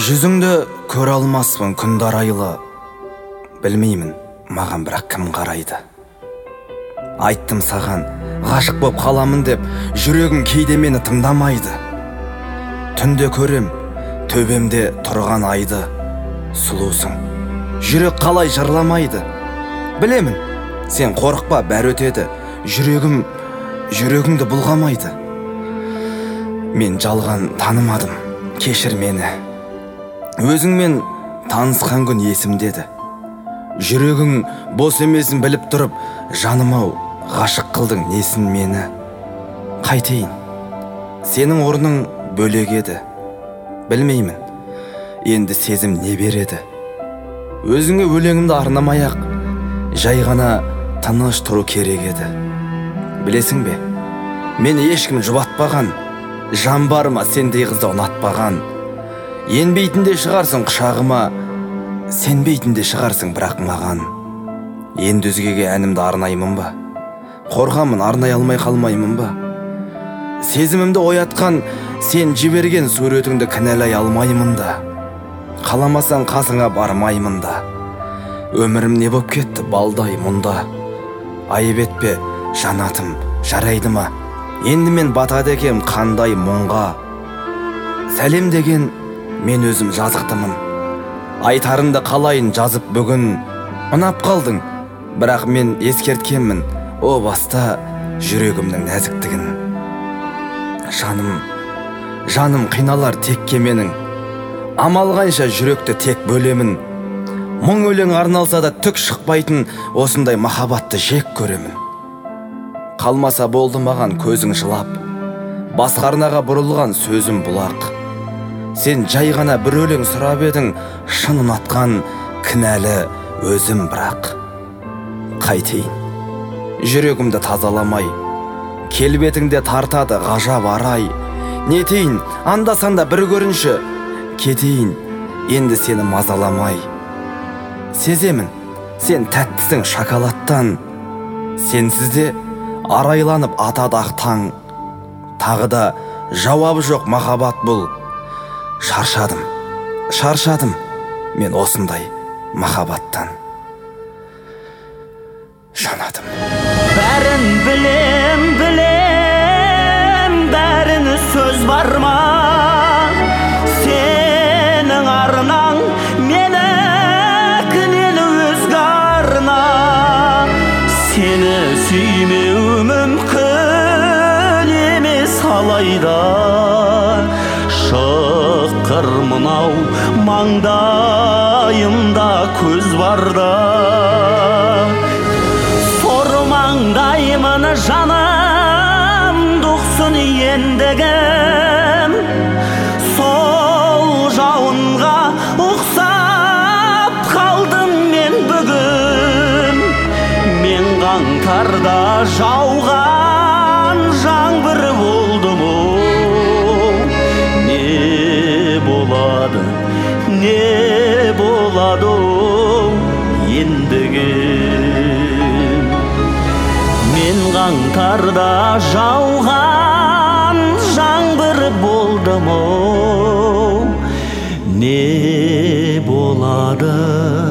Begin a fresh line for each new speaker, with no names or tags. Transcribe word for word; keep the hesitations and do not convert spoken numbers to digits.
Жүзіңді көре алмаспын күн дарайлы, білмеймін маған бірақ кім қарайды. Айттым саған ғашық боп қаламын деп, жүрегім кейде мені тыңдамайды. Түнде көрем төбемде тұрған айды, сұлусың, жүрек қалай жырламайды. Білемін, сен қорықпа, бәрі өтеді, жүрегім жүрегіңді бұлғамайды. Мен жалған танымадым, кешір мені. Өзіңмен танысқан күн есімдеді. Жүрегің бос емесін біліп тұрып, жаным-ау, ғашық қылдың несін мені. Қайтейін, сенің орның бөлек еді. Білмеймін, енді сезім не береді. Өзіңе өлеңімді арнамай-ақ, жай ғана тыныш тұру керек еді. Білесің бе, мені ешкім жұбатпаған, жан бар ма сендей қызды ұнатпаған. Енбейтінде шығарсың құшағыма, сенбейтінде шығарсың бірақ маған. Енді өзгеге әнімді арнаймын ба? Қорқамын, арнай алмай қалмаймын ба? Сезімімді оятқан сен жіберген суретіңді кінәлай алмаймын да. Қаламасаң қасыңа бармаймын да. Өмірім не боп кетті балдай мұнда? Айып етпе, жанатым, жарайды ма? Енді мен батады екем қандай мұңға. Сәлем деген мен өзім жазықтымын. Айтарынды қалайын жазып бүгін. Ұнап қалдың, бірақ мен ескерткенмін о баста жүрегімнің нәзіктігін. Жаным, жаным қиналар текке менің, амал қанша жүректі тек бөлемін. Мың өлең арналса да түк шықпайтын осындай махаббатты жек көремін. Қалмаса болды маған көзің жылап, басқа арнаға бұрылған сөзім бұлақ. Сен жай ғана бір өлең сұрап едің, шын ұнатқан кінәлі өзім бірақ. Қайтейін, жүрегімді тазаламай, келбетіңде тартады ғажап арай. Нетейін, анда-санда бір көрінші, кетейін, енді сені мазаламай. Сеземін, сен тәттісің шоколадтан, сенсізде арайланып атады ақ таң. Тағы да жауабы жоқ махаббат бұл. Шаршадым, шаршадым мен осындай махаббаттан. Жанадым.
Бәрін білем, білем, бәріні сөз бар ма? Сенің арнаң мені кінелі өзге арна. Сені сүймеу мүмкін емес алайда. Шыққыр мынау маңдайымда көз барда. Сормаңдаймын жаным, дұқсын ендігім. Сол жауынға ұқсап қалдым мен бүгін. Мен қаңтарда жауған жаңбыр болдым о. Не болады, не болады ендігі? Мен қаңтарда жауған жаңбыр болдым о. Не болады?